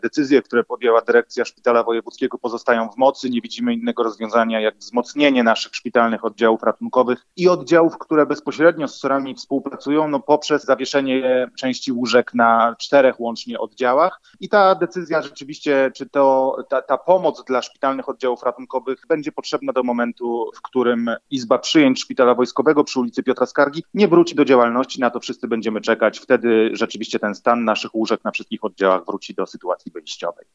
decyzje, które podjęła dyrekcja Szpitala Wojewódzkiego, pozostają w mocy. Nie widzimy innego rozwiązania jak wzmocnienie naszych szpitalnych oddziałów ratunkowych i oddziałów, które bezpośrednio z SOR-ami współpracują, poprzez zawieszenie części łóżek na 4 łącznie oddziałach. I ta decyzja rzeczywiście, czy ta pomoc dla szpitalnych oddziałów ratunkowych będzie potrzebna do momentu, w którym Izba Przyjęć Szpitala Wojskowego przy ulicy Piotra Skargi nie wróci do działalności. Na to wszyscy będziemy czekać. Wtedy rzeczywiście ten stan naszych łóżek na wszystkich oddziałach wróci do sytuacji wyjściowej.